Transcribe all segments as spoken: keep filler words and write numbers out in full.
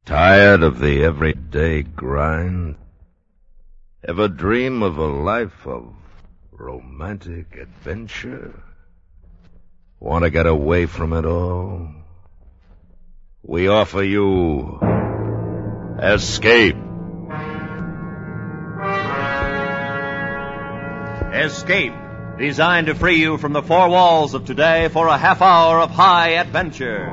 Tired of the everyday grind? Ever dream of a life of romantic adventure? Want to get away from it all? We offer you Escape. Escape, designed to free you from the four walls of today for a half hour of high adventure.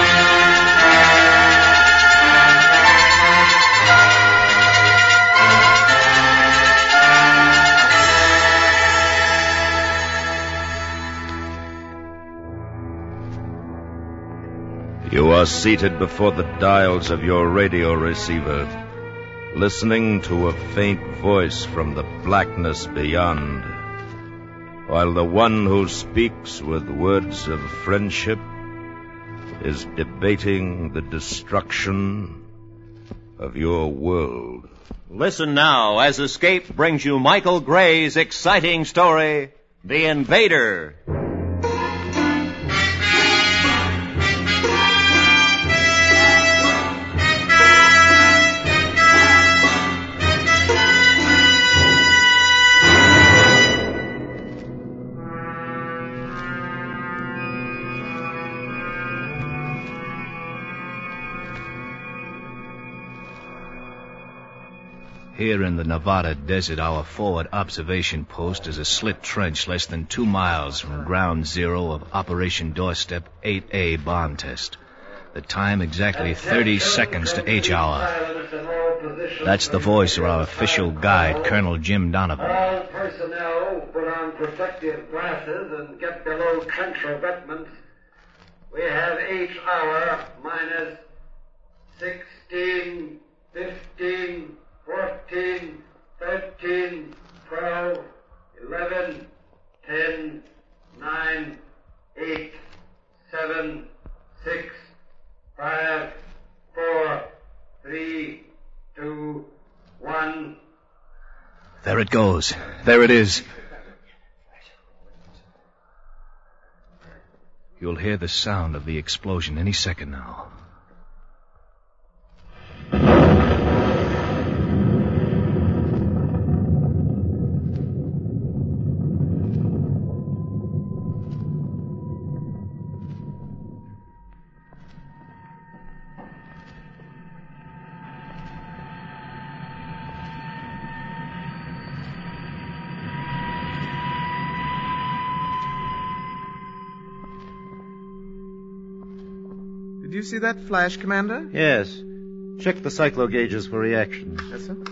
You are seated before the dials of your radio receiver, listening to a faint voice from the blackness beyond, while the one who speaks with words of friendship is debating the destruction of your world. Listen now as Escape brings you Michael Gray's exciting story, The Invader. Here in the Nevada desert, our forward observation post is a slit trench less than two miles from ground zero of Operation Doorstep eight A bomb test. The time exactly thirty seconds to H hour. That's the voice of our official guide, Colonel Jim Donovan. All personnel put on protective glasses and get below trench revetments. We have H hour minus sixteen, fifteen, fourteen, thirteen, twelve, eleven, ten, nine, eight, seven, six, five, four, three, two, one. There it goes. There it is. You'll hear the sound of the explosion any second now. Did you see that flash, Commander? Yes. Check the cyclo gauges for reaction. Yes, sir.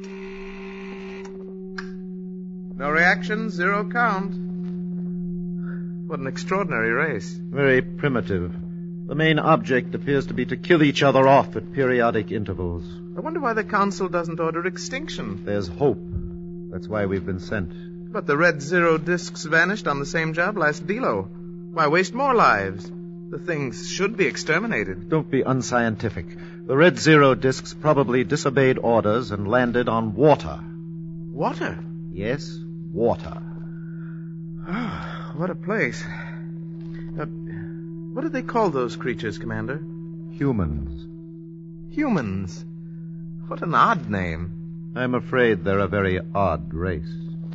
No reaction, zero count. What an extraordinary race. Very primitive. The main object appears to be to kill each other off at periodic intervals. I wonder why the Council doesn't order extinction. There's hope. That's why we've been sent. But the red zero discs vanished on the same job last Delo. Why waste more lives? The things should be exterminated. Don't be unscientific. The red zero discs probably disobeyed orders and landed on water. Water? Yes, water. Oh, what a place. Uh, what do they call those creatures, Commander? Humans. Humans? What an odd name. I'm afraid they're a very odd race.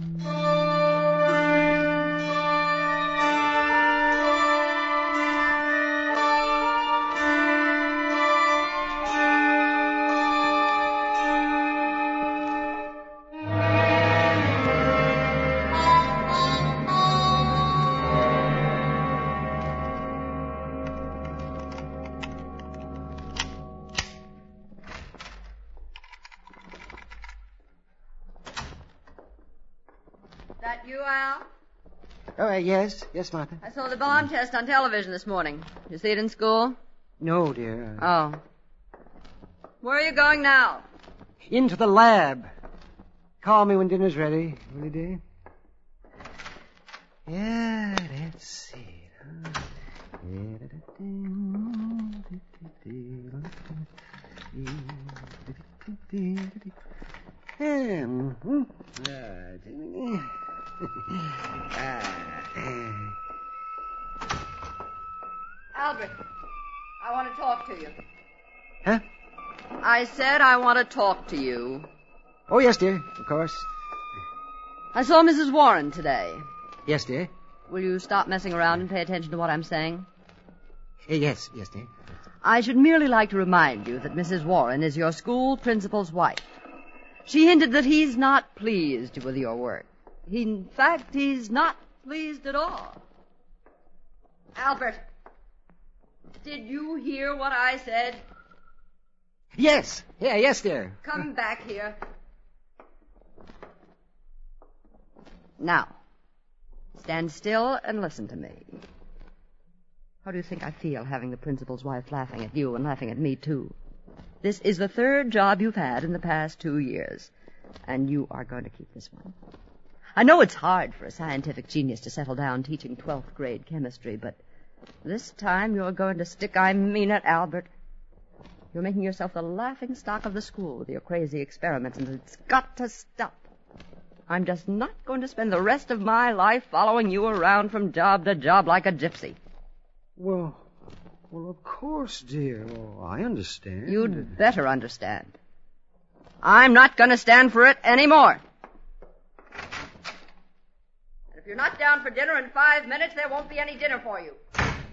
That you, Al? Oh, uh, yes. Yes, Martha. I saw the bomb test on television this morning. Did you see it in school? No, dear. Oh. Where are you going now? Into the lab. Call me when dinner's ready, will you, dear? Yeah, let's see. Hmm. Albert, I want to talk to you. Huh? I said I want to talk to you. Oh, yes, dear. Of course. I saw Missus Warren today. Yes, dear. Will you stop messing around and pay attention to what I'm saying? Uh, yes, yes, dear. I should merely like to remind you that Missus Warren is your school principal's wife. She hinted that he's not pleased with your work. He, in fact, he's not pleased at all. Albert, did you hear what I said? Yes. Yeah, yes, dear. Come back here. Now, stand still and listen to me. How do you think I feel having the principal's wife laughing at you and laughing at me, too? This is the third job you've had in the past two years, and you are going to keep this one. I know it's hard for a scientific genius to settle down teaching twelfth grade chemistry, but this time you're going to stick. I mean it, Albert. You're making yourself the laughing stock of the school with your crazy experiments, and it's got to stop. I'm just not going to spend the rest of my life following you around from job to job like a gypsy. Well, well, of course, dear. Oh, I understand. You'd better understand. I'm not going to stand for it anymore. And if you're not down for dinner in five minutes, there won't be any dinner for you.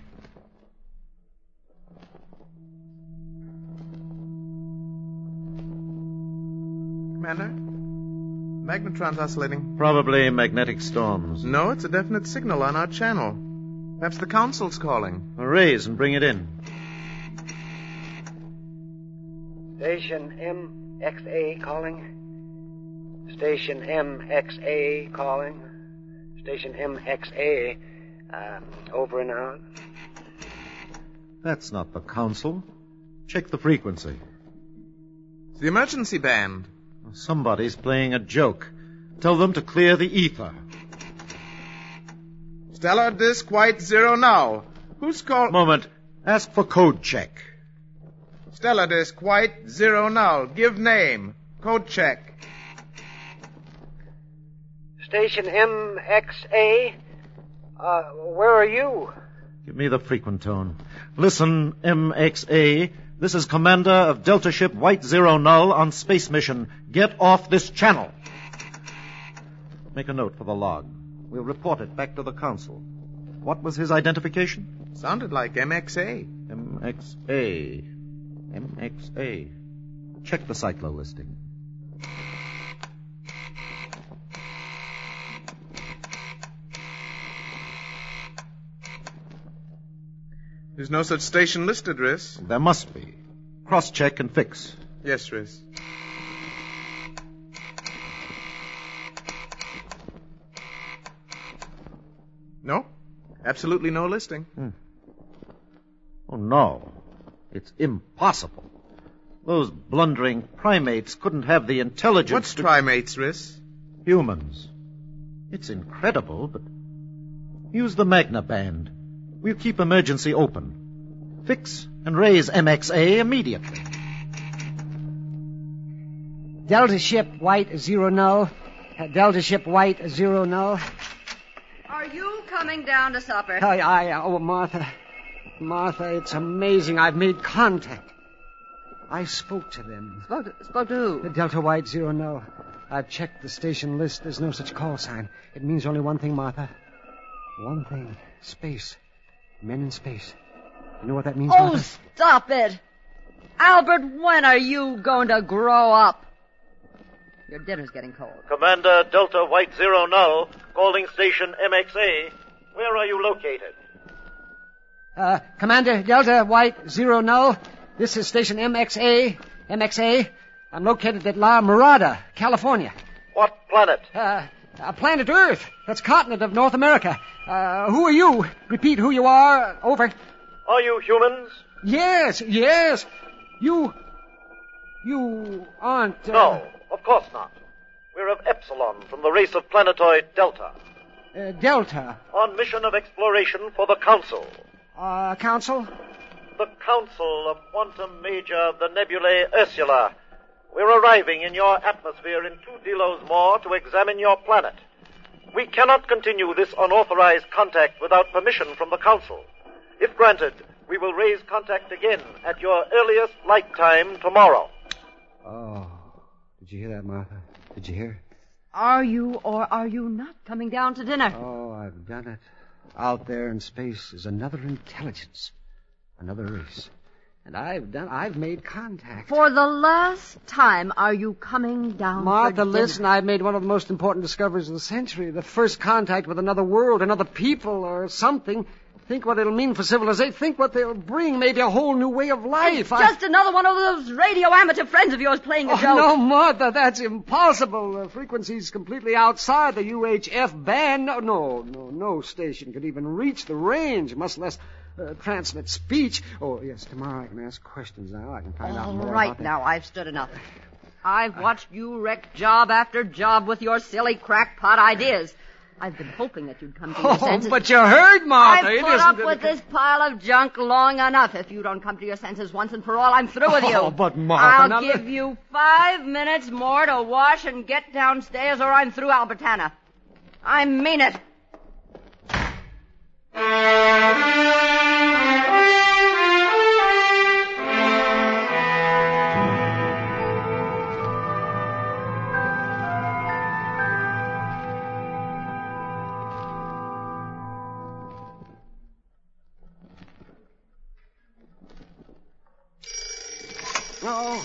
Commander? Magnetron's oscillating. Probably magnetic storms. No, it's a definite signal on our channel. Perhaps the council's calling. Raise and bring it in. Station M X A calling. Station M X A calling. Station M X A. Um, over and out. That's not the council. Check the frequency. It's the emergency band. Somebody's playing a joke. Tell them to clear the ether. Stellar Disk White Zero now. Who's called... Moment. Ask for code check. Stellar Disk White Zero now. Give name. Code check. Station M X A. Uh, where are you? Give me the frequent tone. Listen, M X A. This is Commander of Delta Ship White Zero Null on space mission. Get off this channel. Make a note for the log. We'll report it back to the council. What was his identification? Sounded like M X A. M X A. M X A. Check the cyclo listing. There's no such station listed, Riss. There must be. Cross-check and fix. Yes, Riss. No? Absolutely no listing. Hmm. Oh, no. It's impossible. Those blundering primates couldn't have the intelligence... What's to... primates, Riss? Humans. It's incredible, but... Use the Magna band. We'll keep emergency open. Fix and raise M X A immediately. Delta Ship White Zero Null. Uh, Delta Ship White Zero Null. Are you coming down to supper? I, I, oh, Martha. Martha, it's amazing. I've made contact. I spoke to them. Spoke to, spoke to who? The Delta White Zero Null. I've checked the station list. There's no such call sign. It means only one thing, Martha. One thing. Space. Men in space. You know what that means, Oh, Martha? stop it. Albert, when are you going to grow up? Your dinner's getting cold. Commander Delta White Zero Null, calling station M X A. Where are you located? Uh, Commander Delta White Zero Null. This is station M X A. M X A. I'm located at La Mirada, California. What planet? Uh, uh, planet Earth. That's continent of North America. Uh, who are you? Repeat who you are. Over. Are you humans? Yes, yes. You... You aren't... Uh... No, of course not. We're of Epsilon from the race of planetoid Delta. Uh, Delta. On mission of exploration for the Council. Uh, Council? The Council of Quantum Major of the nebulae Ursula. We're arriving in your atmosphere in two delos more to examine your planet. We cannot continue this unauthorized contact without permission from the Council. If granted, we will raise contact again at your earliest flight time tomorrow. Did you hear that, Martha? Did you hear? Are you or are you not coming down to dinner? Oh, I've done it. Out there in space is another intelligence, another race. And I've done, I've made contact. For the last time, are you coming down Martha, for dinner? listen, I've made one of the most important discoveries of the century. The first contact with another world, another people, or something. Think what it'll mean for civilization. Think what they'll bring. Maybe a whole new way of life. It's just another one of those radio amateur friends of yours playing a oh, joke. No, Martha, that's impossible. The frequency's completely outside the U H F band. No, no, no, no station could even reach the range, much less uh, transmit speech. Oh, yes, tomorrow I can ask questions now. I can find out All more right, about now, I've stood enough. I've watched you wreck job after job with your silly crackpot ideas. I've been hoping that you'd come to your Oh, senses. but you heard, Martha. I've It put isn't up that- with this pile of junk long enough. If you don't come to your senses once and for all, I'm through with you. Oh, but Martha, I'll now give let- you five minutes more to wash and get downstairs, or I'm through Albertana. I mean it. Oh.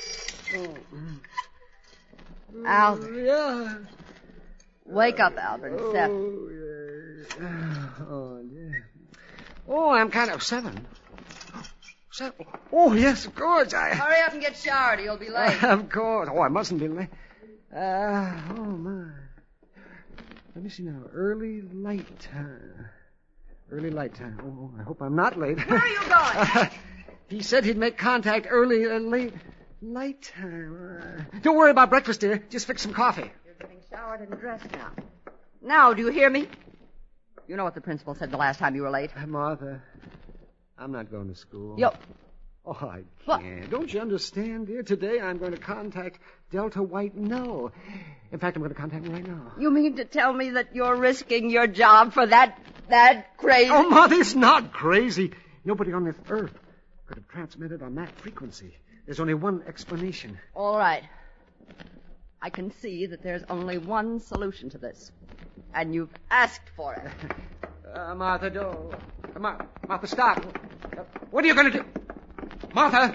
Albert. Yeah. Wake up, Albert. It's seven. Oh, yeah. Oh, yeah. Oh, I'm kind of seven. Seven. Oh, yes, of course. I. Hurry up and get showered, or you'll be late. Of course. Oh, I mustn't be late. Uh, oh, my. Let me see now. Early light time. Early light time. Oh, I hope I'm not late. Where are you going? He said he'd make contact early and late. Light time. Uh, don't worry about breakfast, dear. Just fix some coffee. You're getting showered and dressed now. Now, do you hear me? You know what the principal said the last time you were late. Uh, Martha, I'm not going to school. Yo. Oh, I What? can't. Don't you understand, dear? Today I'm going to contact Delta White Null. In fact, I'm going to contact him right now. You mean to tell me that you're risking your job for that, that crazy... Oh, Martha, it's not crazy. Nobody on this earth could have transmitted on that frequency. There's only one explanation. All right. I can see that there's only one solution to this. And you've asked for it. Uh, Martha, do... Uh, Mar- Martha, stop. Uh, what are you going to do? Martha!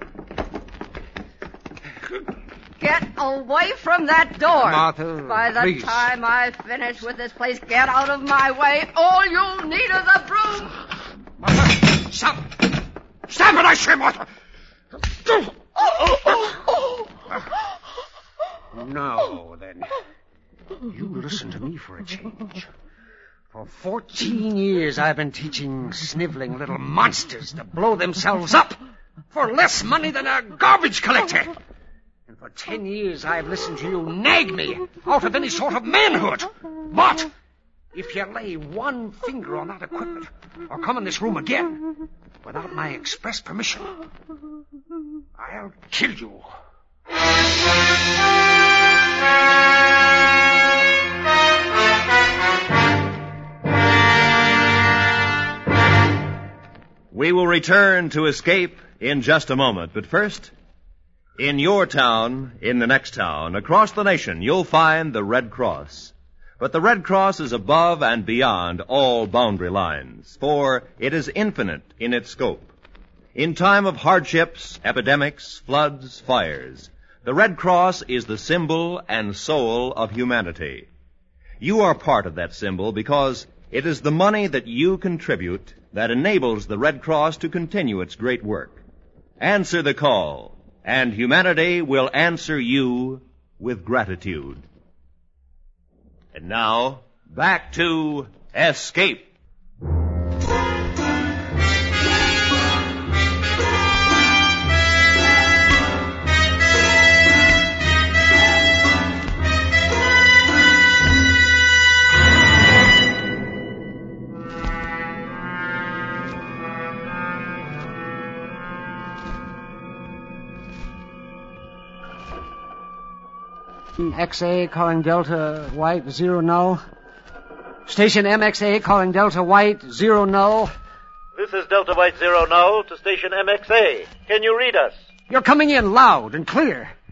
Get away from that door. Martha, By the please. time I finish with this place, get out of my way. All you'll need is a broom. Martha, stop! Stop it, I say, Martha! Oh, oh, oh. Now, then. You listen to me for a change. For fourteen years, I've been teaching sniveling little monsters to blow themselves up for less money than a garbage collector. And for ten years, I've listened to you nag me out of any sort of manhood. But if you lay one finger on that equipment or come in this room again without my express permission, I'll kill you. We will return to Escape in just a moment, but first, in your town, in the next town, across the nation, you'll find the Red Cross. But the Red Cross is above and beyond all boundary lines, for it is infinite in its scope. In time of hardships, epidemics, floods, fires, the Red Cross is the symbol and soul of humanity. You are part of that symbol because it is the money that you contribute that enables the Red Cross to continue its great work. Answer the call, and humanity will answer you with gratitude. And now, back to Escape. X A calling Delta White, zero null. Station M X A calling Delta White, zero null. This is Delta White Zero Null to station M X A. Can you read us? You're coming in loud and clear.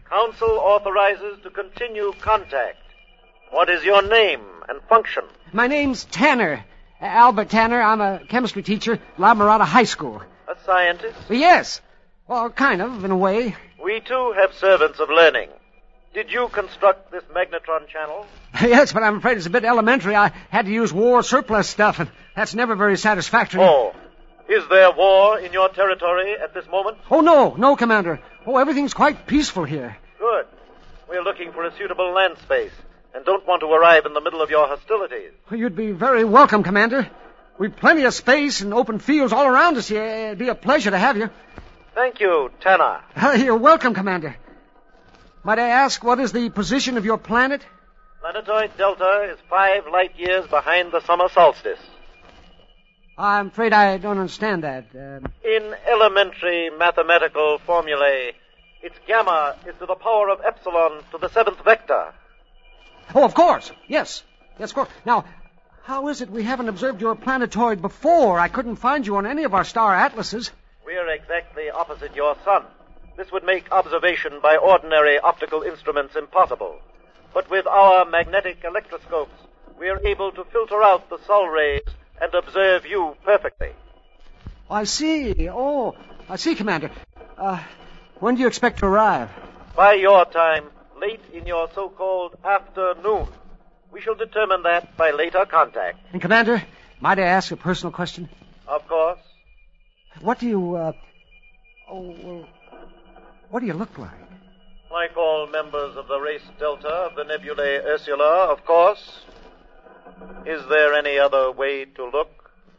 Council authorizes to continue contact. What is your name and function? My name's Tanner. Uh, Albert Tanner. I'm a chemistry teacher, La Mirada High School. A scientist? Uh, yes. Well, kind of, in a way. We, too, have servants of learning. Did you construct this magnetron channel? Yes, but I'm afraid it's a bit elementary. I had to use war surplus stuff, and that's never very satisfactory. Oh. Is there war in your territory at this moment? Oh, no. No, Commander. Oh, everything's quite peaceful here. Good. We're looking for a suitable land space and don't want to arrive in the middle of your hostilities. Well, you'd be very welcome, Commander. We've plenty of space and open fields all around us here. It'd be a pleasure to have you. Thank you, Tanner. Uh, you're welcome, Commander. Might I ask, what is the position of your planet? Planetoid Delta is five light years behind the summer solstice. I'm afraid I don't understand that. Uh... In elementary mathematical formulae, its gamma is to the power of epsilon to the seventh vector. Oh, of course. Yes. Yes, of course. Now, how is it we haven't observed your planetoid before? I couldn't find you on any of our star atlases. We're exactly opposite your sun. This would make observation by ordinary optical instruments impossible. But with our magnetic electroscopes, we're able to filter out the Sol rays and observe you perfectly. I see. Oh, I see, Commander. Uh, when do you expect to arrive? By your time, late in your so-called afternoon. We shall determine that by later contact. And, Commander, might I ask a personal question? Of course. What do you, uh... Oh, well, what do you look like? Like all members of the race Delta of the nebulae Ursula, of course. Is there any other way to look?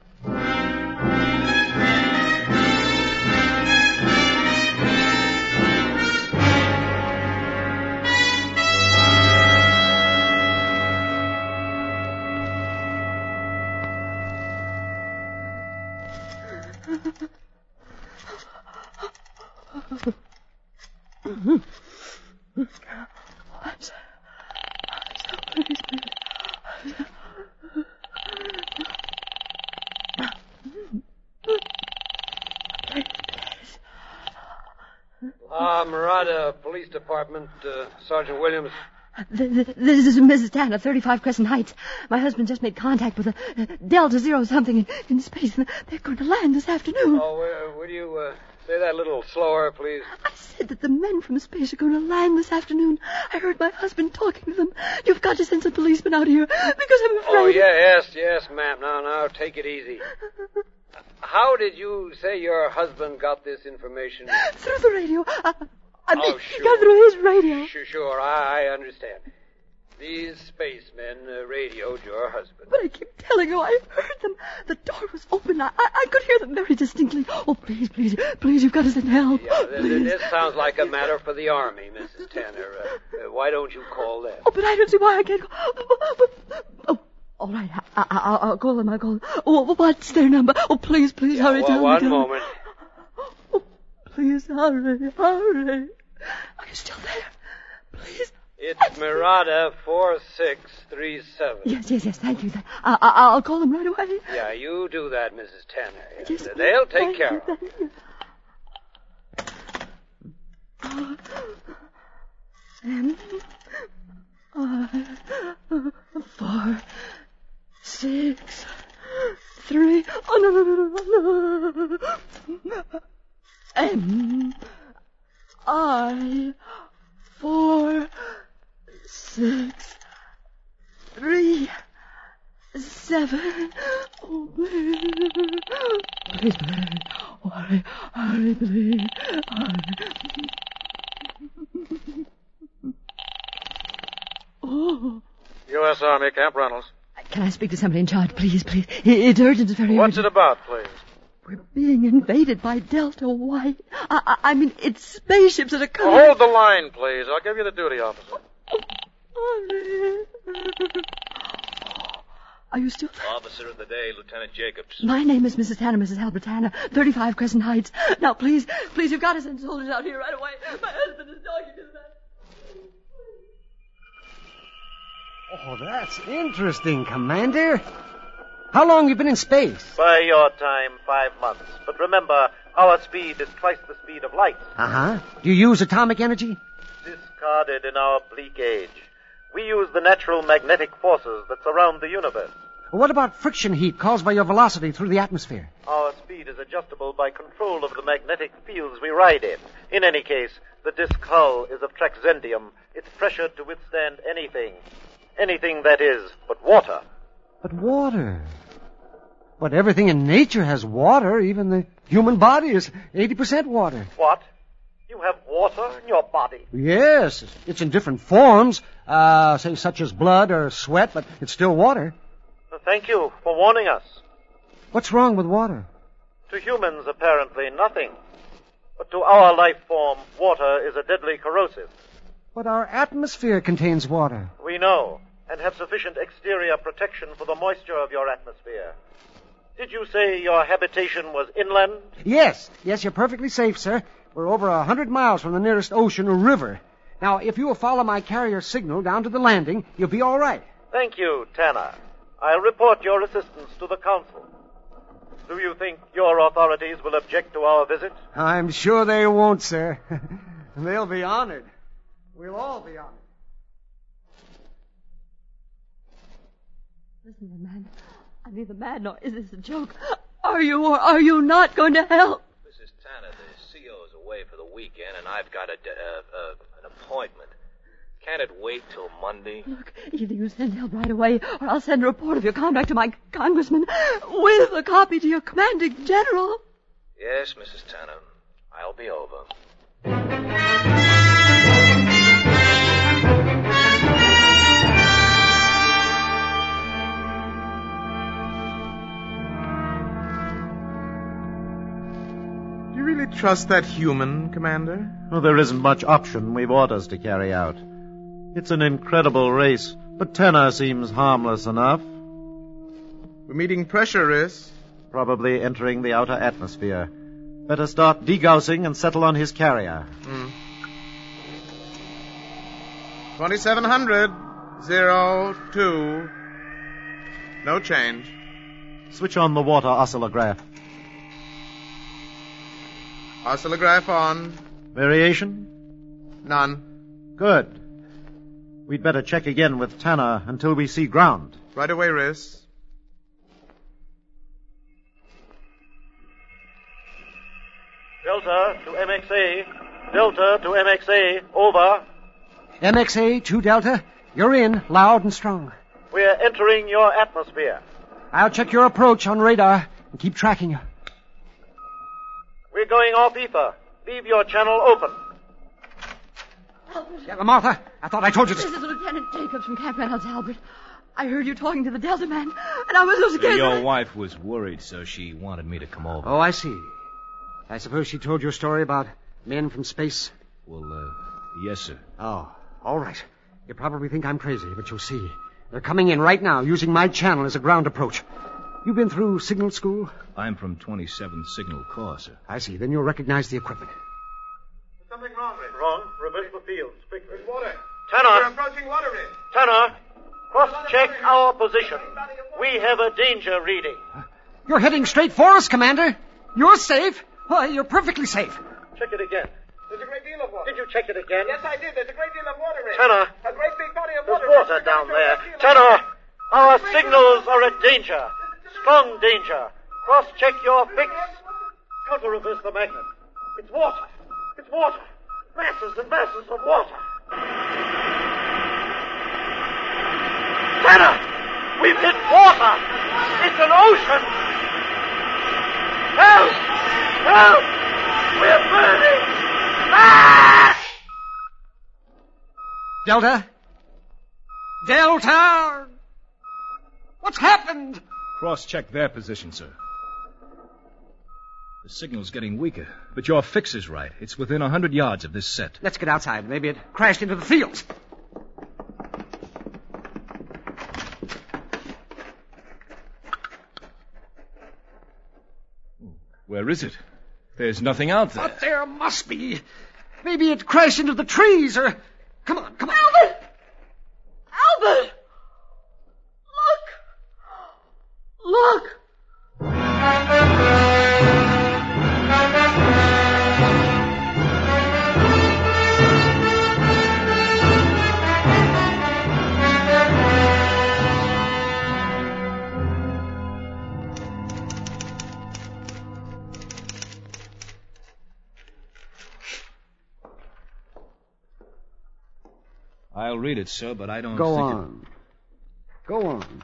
La Mirada Police Department, uh, Sergeant Williams. This is Missus Tanner, thirty-five Crescent Heights. My husband just made contact with a uh, Delta Zero something in, in space, and they're going to land this afternoon. Oh, uh, would you uh, say that a little slower, please? I said that the men from space are going to land this afternoon. I heard my husband talking to them. You've got to send some policemen out here, because I'm afraid... Oh, yeah, yes, yes, ma'am. Now, now, take it easy. How did you say your husband got this information? Through the radio. Uh, I mean, oh, he sure. got through his radio. Sure, sure, I, I understand. These spacemen uh, radioed your husband. But I keep telling you, I heard them. The door was open. I, I, I could hear them very distinctly. Oh, please, please, please, you've got to send help. Yeah, th- please. This sounds like a matter for the Army, Missus Tanner. Uh, uh, why don't you call them? Oh, but I don't see why I can't go. Oh, all right, I, I, I'll, I'll call them, I'll call them. Oh, what's their number? Oh, please, please, yeah, hurry, well, tell one me. One moment. Oh, please, hurry, hurry. Are you still there? Please. It's Mirada four six three seven. Yes, yes, yes, thank you. I, I, I'll call them right away. Yeah, you do that, Missus Tanner. Yes, Yes, they'll take thank care you, of it. Thank you. M, I, four, six, three, oh, no, no, no, no, no. M, I, four, six, three, seven. Oh, please, please, please. Oh, hurry, hurry, please, hurry. Oh. U S Army, Camp Reynolds. Can I speak to somebody in charge, please, please? It's urgent, it's very What's urgent. it about, please? We're being invaded by Delta White. I, I, I mean, it's spaceships that are coming. Oh, hold the line, please. I'll give you the duty officer. Oh, are you still there? Officer of the day, Lieutenant Jacobs. My name is Missus Tanner, Missus Albert Tanner, thirty-five Crescent Heights. Now, please, please, you've got to send soldiers out here right away. My husband is talking to them. Oh, that's interesting, Commander. How long have you been in space? By your time, five months. But remember, our speed is twice the speed of light. Uh-huh. Do you use atomic energy? This discarded in our bleak age. We use the natural magnetic forces that surround the universe. What about friction heat caused by your velocity through the atmosphere? Our speed is adjustable by control of the magnetic fields we ride in. In any case, the disc hull is of Traxendium. It's pressured to withstand anything. Anything, that is, but water. But water? But everything in nature has water. Even the human body is eighty percent water. What? You have water in your body? Yes, it's in different forms, uh, say such as blood or sweat, but it's still water. Thank you for warning us. What's wrong with water? To humans, apparently, nothing. But to our life form, water is a deadly corrosive. But our atmosphere contains water. We know, and have sufficient exterior protection for the moisture of your atmosphere. Did you say your habitation was inland? Yes, yes, you're perfectly safe, sir. We're over a hundred miles from the nearest ocean or river. Now, if you will follow my carrier signal down to the landing, you'll be all right. Thank you, Tanner. I'll report your assistance to the council. Do you think your authorities will object to our visit? I'm sure they won't, sir. They'll be honored. We'll all be honored. Listen, the man. I'm either mad nor is this a joke. Are you or are you not going to help? Missus Tanner, the C O is away for the weekend, and I've got a, uh, uh, an appointment. Can't it wait till Monday? Look, either you send help right away, or I'll send a report of your conduct to my congressman with a copy to your commanding general. Yes, Missus Tanner. I'll be over. Do you really trust that human, Commander? Well, there isn't much option. We've orders to carry out. It's an incredible race, but Tanner seems harmless enough. We're meeting pressure, Riss. Probably entering the outer atmosphere. Better start degaussing and settle on his carrier. Mm. twenty-seven hundred. Zero, two. No change. Switch on the water oscillograph. Oscillograph on. Variation? None. Good. We'd better check again with Tanner until we see ground. Right away, Riss. Delta to M X A. Delta to M X A. Over. M X A two Delta. You're in, loud and strong. We're entering your atmosphere. I'll check your approach on radar and keep tracking you. We're going off ether. Leave your channel open. Albert. Yeah, Martha, I thought I told you this. This is Lieutenant Jacobs from Camp Reynolds, Albert. I heard you talking to the Delta man, and I was so scared. Your wife was worried, so she wanted me to come over. Oh, I see. I suppose she told you a story about men from space? Well, uh, yes, sir. Oh, all right. You probably think I'm crazy, but you'll see. They're coming in right now, using my channel as a ground approach. You been through signal school? I'm from twenty-seventh Signal Corps, sir. I see. Then you'll recognize the equipment. There's something wrong, Rick. Wrong. Reverse the field. Quickly. There's water. Tanner. We're approaching water, Rick. Tanner. Cross-check our position. We have a danger reading. You're heading straight for us, Commander. You're safe. Why, you're perfectly safe. Check it again. There's a great deal of water. Did you check it again? Yes, I did. There's a great deal of water, Rick. Tanner. A great big body of There's water. water down there. Tanner. Our signals are a danger. Strong danger. Cross-check your fix. Counter-reverse the magnet. It's water. It's water. Masses and masses of water. Tanner! We've hit water! It's an ocean! Help! Help! We're burning! Ah! Delta? Delta! What's happened? Cross-check their position, sir. The signal's getting weaker, but your fix is right. It's within a hundred yards of this set. Let's get outside. Maybe it crashed into the fields. Where is it? There's nothing out there. But there must be. Maybe it crashed into the trees, or... Come on, come on. Albert! Albert! Look! Look! I'll read it, sir, but I don't Go think on. Go on.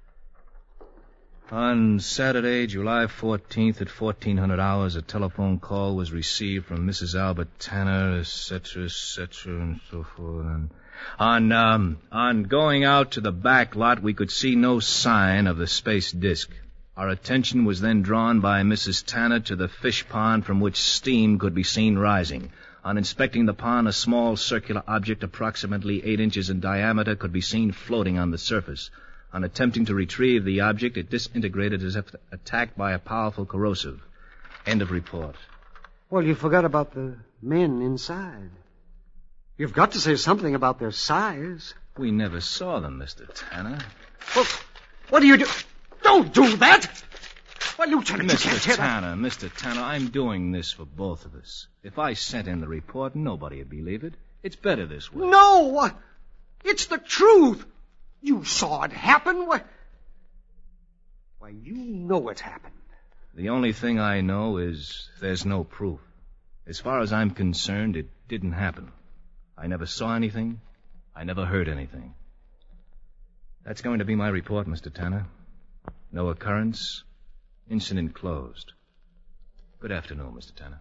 On Saturday, July fourteenth at fourteen hundred hours, a telephone call was received from Missus Albert Tanner, et cetera, et cetera, and so forth. And on, um, on going out to the back lot, we could see no sign of the space disk. Our attention was then drawn by Missus Tanner to the fish pond from which steam could be seen rising. On inspecting the pond, a small circular object approximately eight inches in diameter could be seen floating on the surface. On attempting to retrieve the object, it disintegrated as if attacked by a powerful corrosive. End of report. Well, you forgot about the men inside. You've got to say something about their size. We never saw them, Mister Tanner. Well, what do you do? Don't do that! Well, Lieutenant, you Mister can't say that. Tanner, Mister Tanner, I'm doing this for both of us. If I sent in the report, nobody would believe it. It's better this way. No! It's the truth! You saw it happen. Why, Why, you know it happened. The only thing I know is there's no proof. As far as I'm concerned, it didn't happen. I never saw anything. I never heard anything. That's going to be my report, Mister Tanner. No occurrence. Incident closed. Good afternoon, Mister Tanner.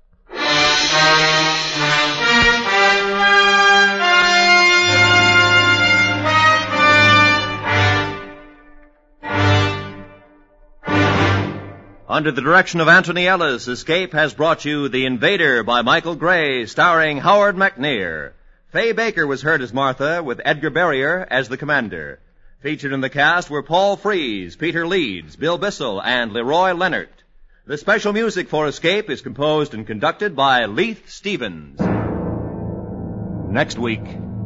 Under the direction of Anthony Ellis, Escape has brought you The Invader by Michael Gray, starring Howard McNear. Fay Baker was heard as Martha, with Edgar Barrier as the commander. Featured in the cast were Paul Frees, Peter Leeds, Bill Bissell, and Leroy Leonard. The special music for Escape is composed and conducted by Leith Stevens. Next week.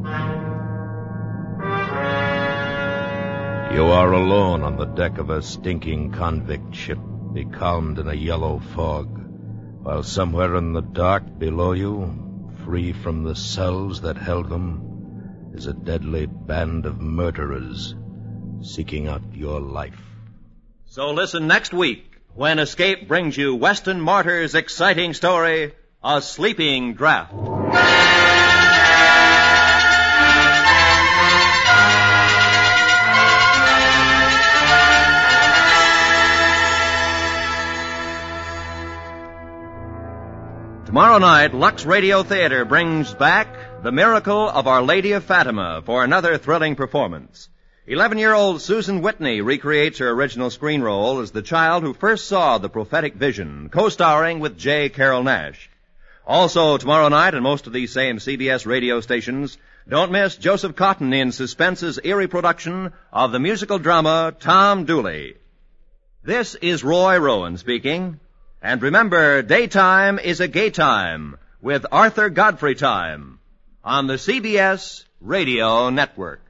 You are alone on the deck of a stinking convict ship, becalmed in a yellow fog, while somewhere in the dark below you, free from the cells that held them, is a deadly band of murderers seeking out your life. So listen next week when Escape brings you Weston Martyr's exciting story, A Sleeping Draft. Tomorrow night, Lux Radio Theater brings back The Miracle of Our Lady of Fatima for another thrilling performance. Eleven-year-old Susan Whitney recreates her original screen role as the child who first saw the prophetic vision, co-starring with J. Carrol Naish. Also, tomorrow night, on most of these same C B S radio stations, don't miss Joseph Cotton in Suspense's eerie production of the musical drama Tom Dooley. This is Roy Rowan speaking. And remember, daytime is a gay time with Arthur Godfrey Time on the C B S Radio Network.